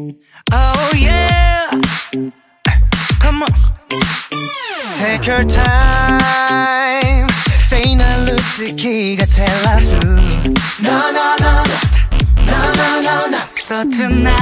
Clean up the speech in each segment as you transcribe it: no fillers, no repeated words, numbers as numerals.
Oh yeah, come on. Take your time. Say 날 루트기가 tell us No, no, no, no, no, no, no. So tonight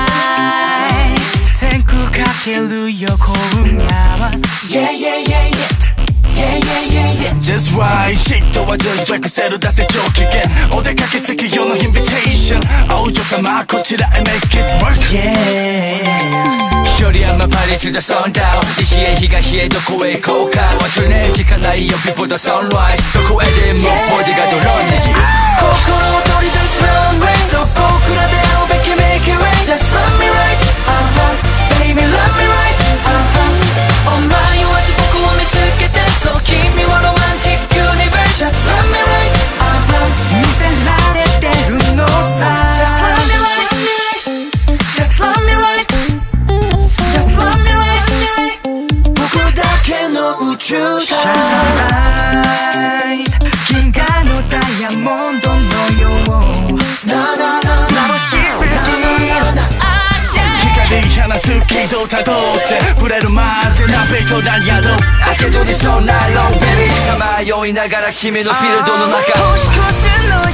天空かけるよ今夜は Yeah, yeah, yeah, yeah. Yeah, yeah, yeah, yeah. Just right ヒットは順序エクセルだって上機嫌お出かけ月夜のインビテーションお嬢様こちらへ make it work Yeah Shorty I'm a party to the sundown 西へ東へどこへ行こうか What's your name 聞かないよ before the sunrise どこへでもボディがドローン握る心を取り出す runway So 僕らで会うべき make it rain Just love me right Baby love me right お前は僕を見つけて So 君はロマンティックユニバース Just love me right 見せられてるのさ Just love me right Just love me right Just love me right 僕だけの宇宙さ Shine bright 銀河のダイヤモンドのよう No, no, no 眩しすぎ光放つ軌道たどって触れるまでなビートな宿明け取りそうなロンベリーさまよいながら君のフィールドの中星屑の